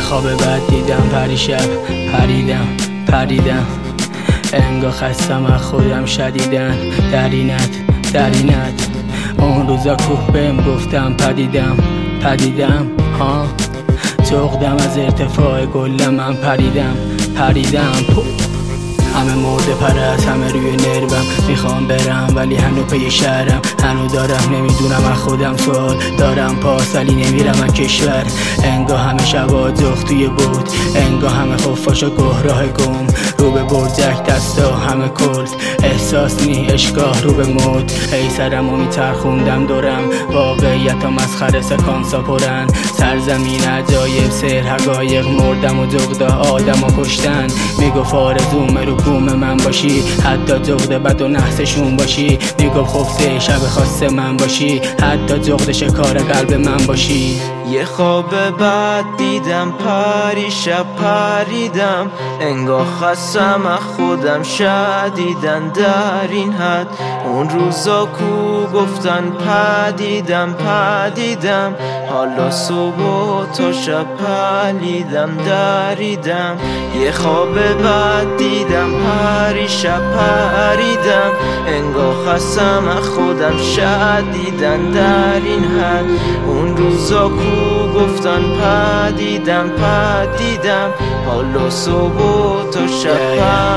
خواب بد دیدم پریشب، پریدم انگار خستم از خودم شدیدن. درینت اون روزا کوه بهم گفتم پدیدم ها جغدم از ارتفاع گلم من پریدم همه مرده پرست، همه روی نروم. میخوام برم ولی هنو پی شهرم، هنو دارم نمیدونم از خودم سوال دارم. پاس ولی نمیرم از کشور. انگاه همه شبا زخ توی بود، انگاه همه خفاشا گهراه گم. رو به برجک دستا همه کلت، احساس نی اشگاه رو به موت. ای سرمو میچرخوندم دورم، واقعیت مسخره سکانسا پرن. سرزمین عجایب سر حقایق، مردم و جغدا آدم و کشتن. میگفت آرزوم رو بوم من باشی، حتی جغد بد و نحسشون باشی. میگفت خفته شب خاص من باشی، حتی جغد شکار قلب من باشی. یه خواب بد دیدم پریشب پریدم، انگار خستم از خودم شدیدن در این حد. اون روزا کو گفتن پدیدم حالا صبح و تا شب دریدم. یه خواب بد دیدم پریشب پریدم، انگار خستم از خودم شدیدن در این حد. اون روزا کو گفتن پدیدم حالا صبح و تا شب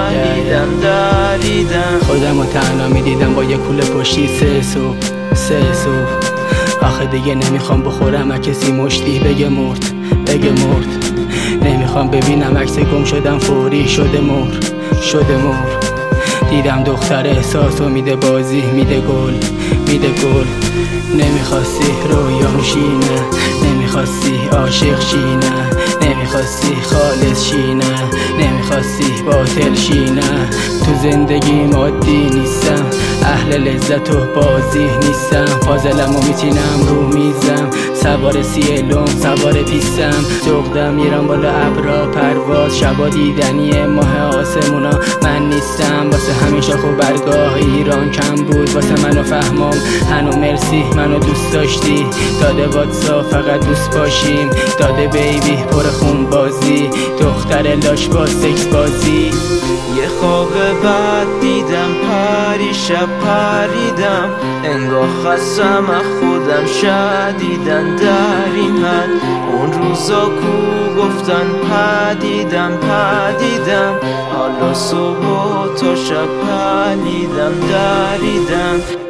دریدم. خودم رو تنها میدیدم با یه کوله پشتی سه صبح. آخه دیگه نمیخوام بخورم از کسی مشتی بگه مرد. نمیخوام ببینم عکس گم شدم فوری شده مر. دیدم دختر احساسو میده بازی، میده گل. نمیخواستی رویام شینه، نمیخواستی عاشق شینه، نمیخواستی خالص شینه، نمیخواستی باطل شینه. تو زندگی عادی نیستم، اهل لذت و بازی نیستم. پازلمو میچینم رو میزم، سوار سیلون سوار پیستم. جغدم میرم بالا ابرا پرواز، شبا دیدنی ماه آسمونا من نیستم. واسه همین شاخ و برگاه ایران کم بود واسه منو فهمم. هنو مرسی منو دوست داشتی، داده واتساپ فقط دوست باشیم. داده بیبی پر خون بازی، دختر لاش با سکس بازی. یه خواب بد دیدم پریشب پریدم، انگار خستم از خودم شدیدن در این حد. اون روزا کو گفتن پدیدم حالا صبح و تا شب دریدم.